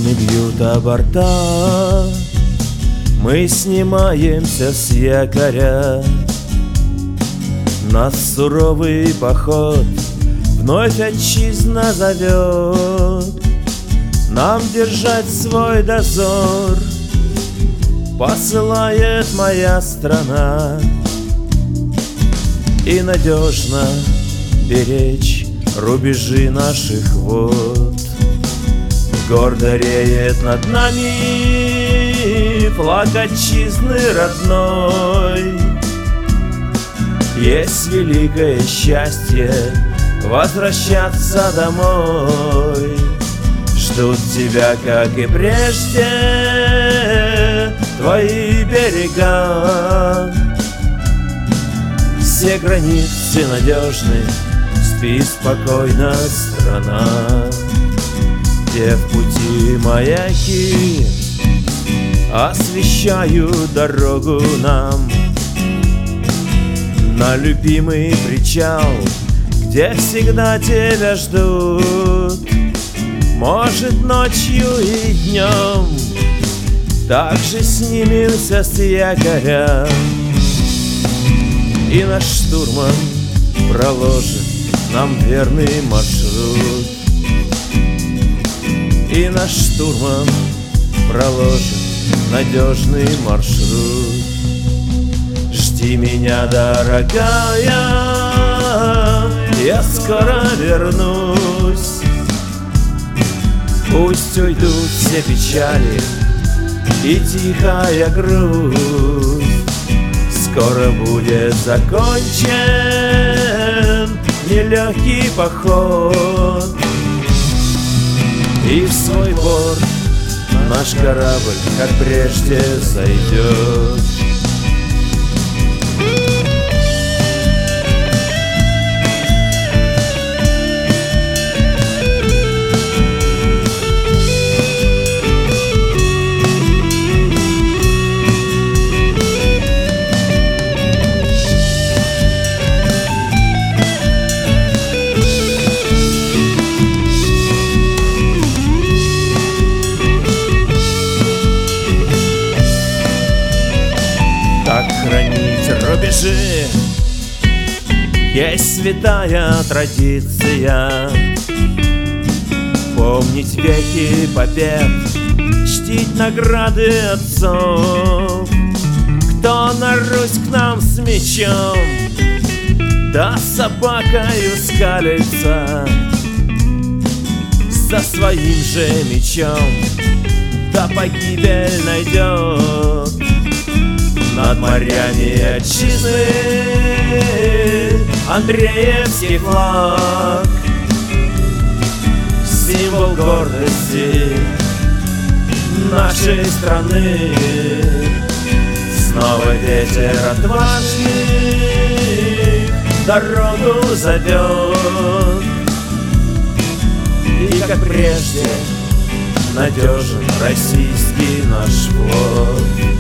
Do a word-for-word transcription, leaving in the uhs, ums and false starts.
Волны бьют о борта, мы снимаемся с якоря. Нас суровый поход вновь отчизна зовет. Нам держать свой дозор посылает моя страна. И надежно беречь рубежи наших вод. Гордо реет над нами флаг отчизны родной. Есть великое счастье возвращаться домой. Ждут тебя, как и прежде, твои берега. Все границы надежны, спи спокойно, страна. Где в пути маяки освещают дорогу нам на любимый причал, где всегда тебя ждут. Может, ночью и днем также снимемся с якоря, и наш штурман проложит нам верный маршрут. И наш штурман проложит надежный маршрут. Жди меня, дорогая, я скоро вернусь. Пусть уйдут все печали и тихая грусть. Скоро будет закончен нелегкий поход, и в свой борт наш корабль, как прежде, зайдет. Хранить рубежи есть святая традиция. Помнить веки побед, чтить награды отцов. Кто на Русь к нам с мечом, да собакою скалится, за своим же мечом, да погибель найдет. Над морями отчизны Андреевский флаг, символ гордости нашей страны. Снова ветер отважный дорогу зовет, и как прежде надежен российский наш флот.